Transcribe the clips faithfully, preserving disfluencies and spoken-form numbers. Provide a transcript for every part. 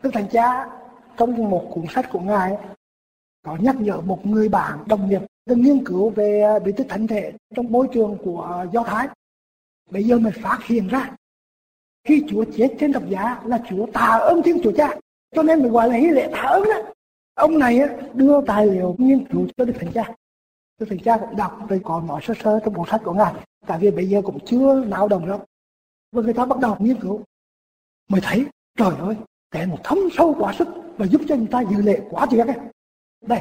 Đức Thánh Cha trong một cuốn sách của Ngài có nhắc nhở một người bạn đồng nghiệp từng nghiên cứu về bí tích thánh thể trong môi trường của Do Thái. Bây giờ mình phát hiện ra khi Chúa chết trên thập giá là Chúa tạ ơn Thiên Chúa Cha, cho nên mình gọi là hy lễ tạ ơn đó. Ông này đưa tài liệu nghiên cứu cho Đức Thánh Cha. Đức Thánh Cha cũng đọc rồi còn nói sơ sơ trong bộ sách của Ngài, tại vì bây giờ cũng chưa não đồng đâu. Và người ta bắt đầu nghiên cứu mới thấy trời ơi, cái một thấm sâu quá sức và giúp cho người ta dự lễ quá tuyệt ấy. Đây,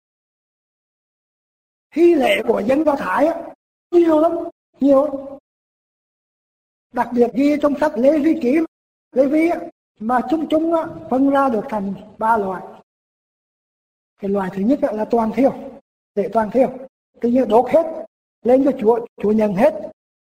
hy lễ của dân Do Thái á, nhiều lắm, nhiều lắm. Đặc biệt ghi trong sách Lê Vi Ký, Lê Vi á, mà chung chung á, phân ra được thành ba loại. Cái loại thứ nhất á, là toàn thiêu, lễ toàn thiêu, tự nhiên đốt hết lên cho Chúa, Chúa nhận hết.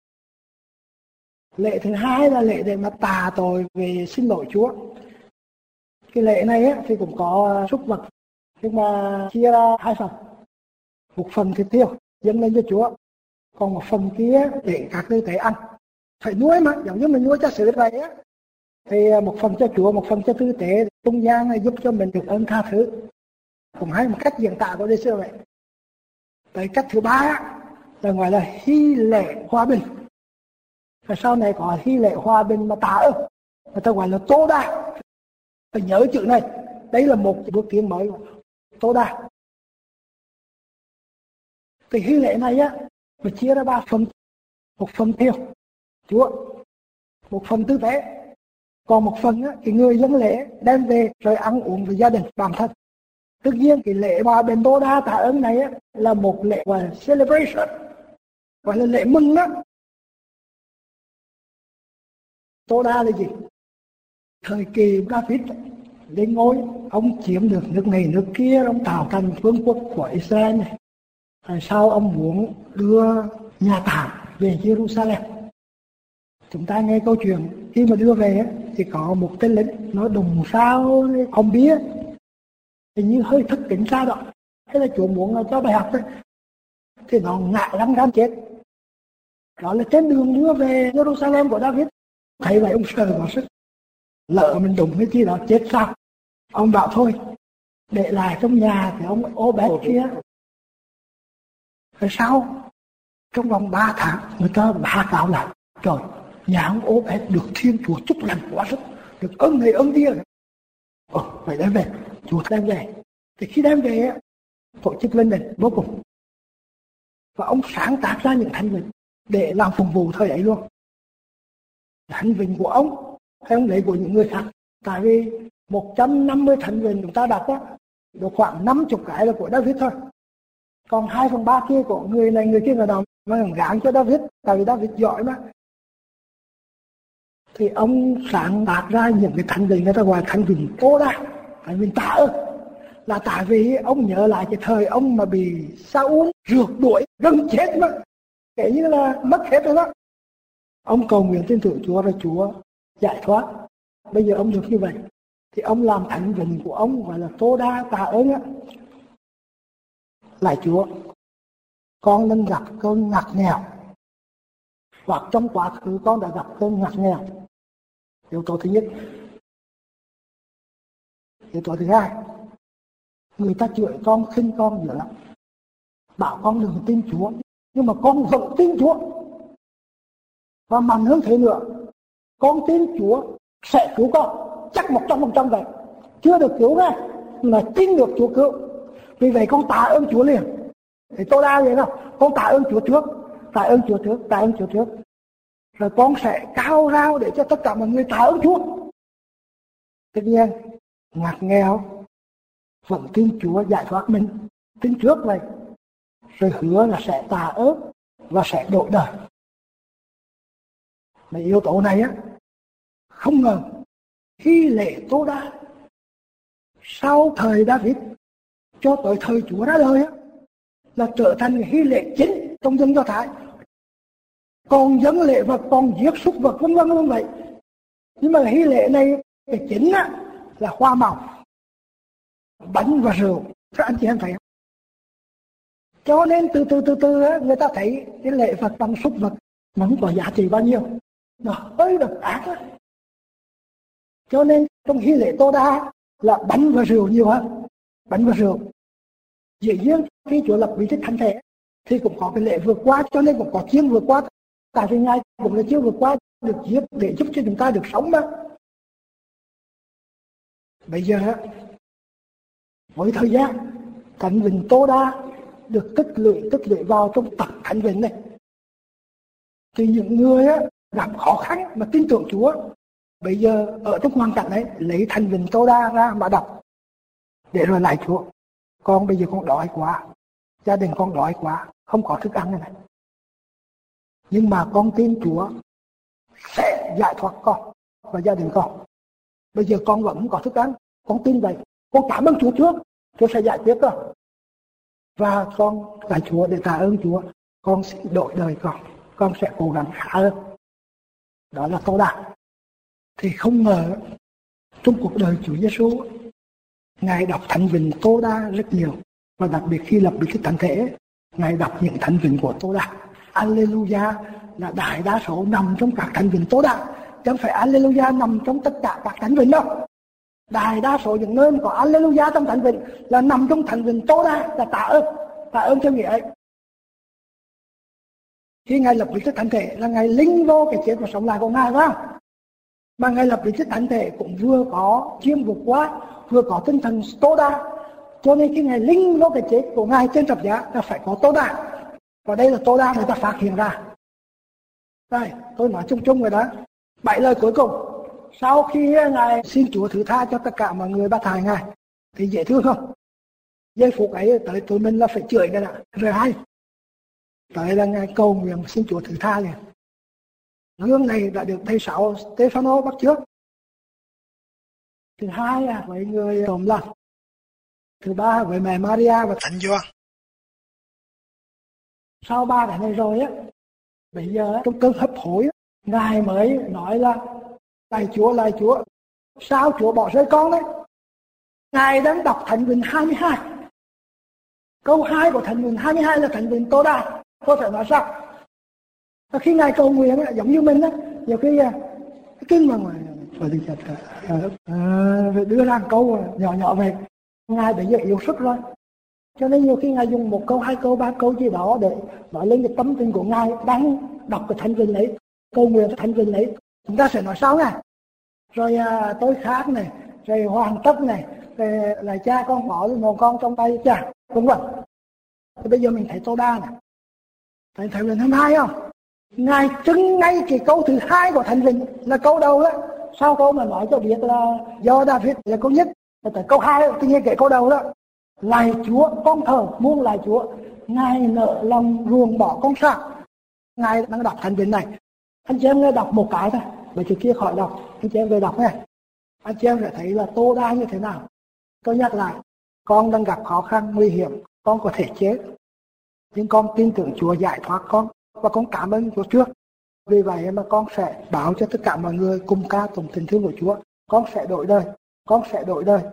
Lễ thứ hai là lễ để mà tạ tội về xin lỗi Chúa. Cái lễ này á, thì cũng có súc vật, nhưng mà chia ra hai phần. Một phần thịt thiêu dâng lên cho Chúa, còn một phần kia để các tư tế ăn. Phải nuôi mà, giống như mình nuôi cho sự vậy á. Thì một phần cho Chúa, một phần cho tư tế, trung gian này giúp cho mình được ơn tha thứ. Cũng hay một cách diễn tả của đây xưa vậy. Tới cách thứ ba là gọi là hy lễ hòa bình. Và sau này có hy lễ hòa bình mà tạ ơn, người ta gọi là Tô Đa. Phải nhớ chữ này, đây là một bước tiến mới, Tô Đa. Thì hy lễ này á, mà chia ra ba phần. Một phần thiêu Chúa, một phần tư tế, còn một phần á, thì người dân lễ đem về rồi ăn uống với gia đình bản thân. Tất nhiên cái lễ hòa bình Tô Đa tạ ơn này á, là một lễ gọi là celebration, gọi là lễ mừng đó. Tô Đa là gì? Thời kỳ David lên ngôi, ông chiếm được nước này nước kia, ông tạo thành vương quốc của Israel này. Tại sao ông muốn đưa nhà tạm về Jerusalem? Chúng ta nghe câu chuyện khi mà đưa về thì có một tên lính nó đùng sao không biết, hình như hơi thất kính sao đó, hay là Chúa muốn cho bài học thôi, thì nó ngại lắm dám chết. Đó là trên đường đưa về Jerusalem của David. Thấy vậy ông sợ quá sức, lỡ mình đụng cái chi đó chết sao? Ông bảo thôi, để lại trong nhà thì ông ô bét kia. Rồi sau trong vòng ba tháng người ta báo cáo lại, trời, nhà ông ô bét được Thiên Chúa chúc lành quá sức, được ơn này ơn kia. Ồ, phải đem về, Chúa đem về. Thì khi đem về tổ chức lên đền vô cùng. Và ông sáng tác ra những thánh vịnh để làm phục vụ thời ấy luôn. Thánh vịnh của ông hay ông lấy của những người khác. Tại vì một trăm năm mươi thánh vịnh chúng ta đặt á, được khoảng năm mươi cái là của David thôi. Còn hai phần ba kia của người này người kia là đó mà gán cho David, tại vì David giỏi mà. Thì ông sáng tác ra những cái thánh vịnh, người ta gọi thánh vịnh Tô Đa, thánh vịnh tạ ơn. Là tại vì ông nhớ lại cái thời ông mà bị Saul rượt đuổi gần chết mà, kể như là mất hết rồi đó. Ông cầu nguyện tin tưởng Chúa rồi Chúa giải thoát. Bây giờ ông được như vậy thì ông làm thánh vịnh của ông gọi là Tô Đa tạ ơn á. Lại Chúa, con đang gặp cơn ngặt nghèo, hoặc trong quá khứ con đã gặp cơn ngặt nghèo. Yếu tố thứ nhất. Yếu tố thứ hai, người ta chửi con, khinh con dữ lắm, bảo con đừng tin Chúa, nhưng mà con vẫn tin Chúa. Và mạnh hơn thế nữa, con tin Chúa sẽ cứu con, chắc một trăm phần trăm vậy. Chưa được cứu nghe, mà tin được Chúa cứu. Vì vậy con tạ ơn Chúa liền. Thì Tô Đa vậy nào, con tạ ơn Chúa trước, tạ ơn Chúa trước, tạ ơn Chúa trước. Rồi con sẽ cao rao để cho tất cả mọi người tạ ơn Chúa. Tất nhiên, ngặt nghèo, vẫn tin Chúa giải thoát mình, tin trước vậy. Rồi hứa là sẽ tạ ơn và sẽ đổi đời. Mà yếu tố này á, không ngờ hy lễ Tô Đa sau thời David cho tới thời Chúa ra đời á, là trở thành hy lễ chính trong dân Do Thái. Còn dân lễ vật, còn giết súc vật vân vân như vậy. Nhưng mà hy lễ này cái chính á, là hoa màu, bánh và rượu. Các anh chị em thấy không? Cho nên từ từ từ từ á, người ta thấy cái lễ vật bằng súc vật nó không có giá trị bao nhiêu, nó hơi độc ác á. Cho nên trong nghi lễ Tô Đa là bánh và rượu nhiều hơn. Bánh và rượu. Dĩ nhiên khi Chúa lập vị chức thánh thể thì cũng có cái lễ vượt qua, cho nên cũng có chiên vượt qua. Tại vì Ngài cũng là chiên vượt qua được giết để giúp cho chúng ta được sống mà. Bây giờ với thời gian Thánh Vịnh Tô Đa được tích lũy tích lũy vào trong tập Thánh Vịnh này, thì những người gặp khó khăn mà tin tưởng Chúa bây giờ ở trong hoàn cảnh ấy lấy Thánh Vịnh Tô Đa ra mà đọc để rồi lại Chúa. Con bây giờ con đói quá, gia đình con đói quá, không có thức ăn này, nhưng mà con tin Chúa sẽ giải thoát con và gia đình con. Bây giờ con vẫn không có thức ăn, con tin vậy, con cảm ơn Chúa trước, Chúa sẽ giải quyết con. Và con lại Chúa để tạ ơn Chúa, con sẽ đổi đời con, con sẽ cố gắng khá hơn. Đó là Tô Đa. Thì không ngờ trong cuộc đời Chúa Giêsu, Ngài đọc Thánh Vịnh Tô Đa rất nhiều, và đặc biệt khi lập bí tích thánh thể, Ngài đọc những Thánh Vịnh của Tô Đa. Alleluia là đại đa số nằm trong các Thánh Vịnh Tô Đa, chứ không phải Alleluia nằm trong tất cả các Thánh Vịnh đâu. Đại đa số những nơi có Alleluia trong Thánh Vịnh là nằm trong Thánh Vịnh Tô Đa, là tạ ơn, tạ ơn cho nghĩa ấy. Khi Ngài lập bí tích thánh thể là Ngài linh vô cái chết và sống lại của Ngài, phải không? Mà Ngài lập bí tích thánh thể cũng vừa có chiêm vượt qua, vừa có tinh thần Tô Đa. Cho nên khi Ngài linh vô cái chết của Ngài trên thập giá là phải có Tô Đa. Và đây là Tô Đa người ta phát hiện ra. Đây, tôi nói chung chung rồi đó. Bảy lời cuối cùng. Sau khi Ngài xin Chúa thứ tha cho tất cả mọi người bắt hại Ngài, thì dễ thương không? Giây phút ấy tới tụi mình là phải chửi cái đã. Rồi hay. Tới là Ngài cầu nguyện xin Chúa thứ tha liền. Gương này đã được thầy Sáu Stefano bắt trước. Thứ hai là với người trộm lần. Thứ ba với mẹ Maria và Thánh Gioan. Sau ba cái này rồi á, bây giờ trong cơn hấp hối, Ngài mới nói là lạy Chúa, lạy Chúa, sao Chúa bỏ rơi con đấy? Ngài đang đọc Thánh Vịnh hai mươi hai. Câu hai của Thánh Vịnh hai mươi hai là Thánh Vịnh Tô Đa. Tôi phải nói sao? Và khi Ngài cầu nguyện giống như mình á, nhiều khi cái kinh mà phải đi chặt à, đưa ra một câu nhỏ nhỏ về Ngài bây giờ yếu sức rồi, cho nên nhiều khi Ngài dùng một câu, hai câu, ba câu gì đó để nói lên cái tâm tình của Ngài đang đọc cái Thánh Vịnh ấy, cầu nguyện cái Thánh Vịnh ấy. Chúng ta sẽ nói sao này? Rồi à, tôi khác này, rồi hoàn tất này, rồi là cha con bỏ một con trong tay cha, vân vân. Thì bây giờ mình thấy Tô Đa này, thấy Thánh Vịnh thứ hai không? Ngài trưng ngay cái câu thứ hai của Thánh Vịnh là câu đầu đó. Sau câu mà nói cho biết là do David là câu nhất, và tới câu hai tự nhiên cái câu đầu đó. Lạy Chúa, con thờ muôn lạy Chúa, Ngài nợ lòng ruồng bỏ con sao? Ngài đang đọc Thánh Vịnh này. Anh chị em nghe đọc một cái thôi, bởi trước kia khỏi đọc, anh chị em về đọc nghe. Anh chị em sẽ thấy là Tô Đa như thế nào. Tôi nhắc lại, con đang gặp khó khăn, nguy hiểm, con có thể chết, nhưng con tin tưởng Chúa giải thoát con, và con cảm ơn Chúa trước. Vì vậy mà con sẽ báo cho tất cả mọi người cùng ca tụng tình thương của Chúa. Con sẽ đổi đời, con sẽ đổi đời.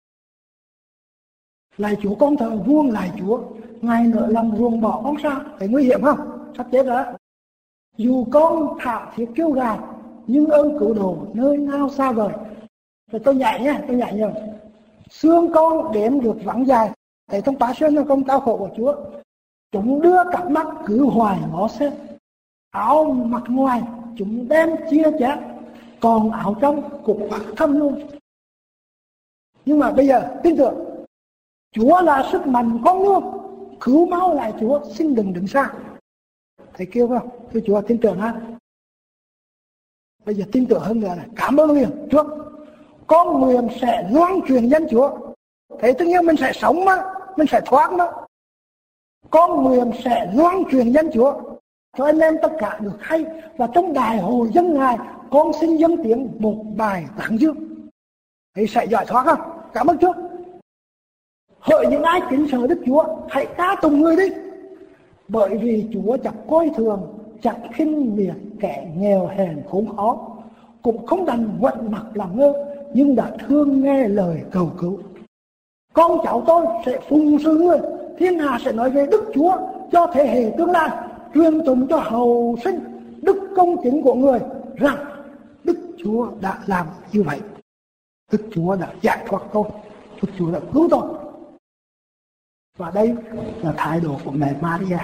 Lạy Chúa, con thờ vuông lạy Chúa, Ngài nợ lòng ruồng bỏ con sao? Thấy nguy hiểm không? Sắp chết rồi. Dù con thảm thiết kêu gào, nhưng ơn cứu độ nơi nào xa vời. Rồi tôi nhảy nhé, tôi nhảy nhiều. Xương con đếm được vắng dài. Thấy trong bá xuyên là công đau khổ của Chúa. Chúng đưa cặp mắt cứ hoài ngó xét. Áo mặt ngoài chúng đem chia chén, còn áo trong cũng bạc thâm luôn. Nhưng mà bây giờ tin tưởng Chúa là sức mạnh con luôn, cứu máu lại Chúa, xin đừng đứng xa. Thầy kêu không? Thưa Chúa tin tưởng ha. Bây giờ tin tưởng hơn nữa này, cảm ơn liền Chúa. Con nguyện sẽ loan truyền danh Chúa. Thế tất nhiên mình sẽ sống mà, mình sẽ thoát mà. Con nguyện sẽ loan truyền danh Chúa cho anh em tất cả được hay. Và trong đại hội dân Ngài, con xin dâng tiếng một bài tán dương. Thì sẽ giải thoát không? Cảm ơn Chúa. Hỡi những ai kính sợ Đức Chúa, hãy ca tụng người đi. Bởi vì Chúa chẳng coi thường, chẳng khinh miệt kẻ nghèo hèn khốn khó, cũng không đành quặn mặt làm ngơ, nhưng đã thương nghe lời cầu cứu. Con cháu tôi sẽ phụng sự người, thiên hạ sẽ nói về Đức Chúa cho thế hệ tương lai, truyền tụng cho hậu sinh đức công chính của người rằng Đức Chúa đã làm như vậy. Đức Chúa đã giải thoát tôi, Đức Chúa đã cứu tôi. Và đây là thái độ của mẹ Maria.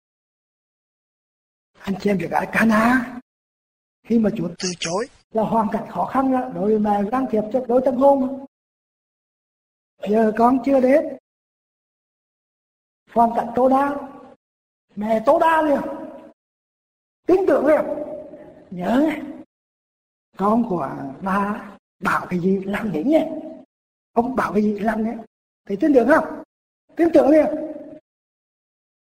Anh chị em biết ở Cana, khi mà Chúa từ chối là hoàn cảnh khó khăn đó, đối với mẹ can thiệp cho đôi tân hôn. Giờ con chưa đến, hoàn cảnh tối đa, mẹ tối đa liền, tin tưởng liền. Nhớ con của bà bảo cái gì làm đấy nhé, ông bảo cái gì làm đấy, thì tin tưởng không? Tin tưởng liền.